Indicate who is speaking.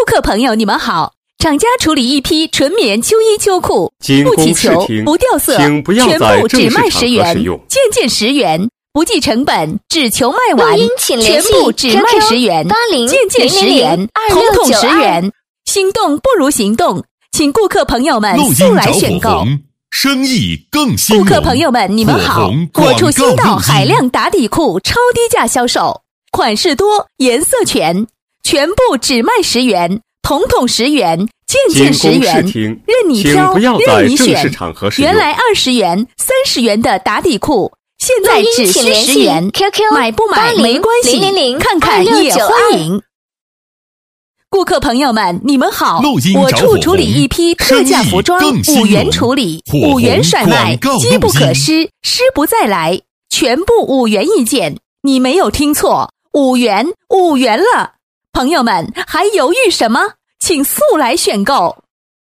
Speaker 1: 客朋友，你们好！厂家处理一批纯棉秋衣秋裤，
Speaker 2: 不
Speaker 1: 起球，不掉色，全部只卖10元，件10元，不计成本，只求卖完，全部只卖10元，件10元，统10元。心动不如行动，请顾客朋友们速来选购。
Speaker 3: 生意更兴隆。
Speaker 1: 顾客朋友们，你们好！我出新到海量打底裤超低价销售，款式多，颜色全，全部只卖10元，统10元，件10元，任你挑，任你选。原来20元、30元的打底裤，现在只需10元。买不买没关系，看看也欢迎。顾客朋友们，你们好！我处理一批特价服装，5元处理，5元甩卖，机不可失，失不再来，全部5元一件。你没有听错，5元，5元了！朋友们还犹豫什么？请速来选购。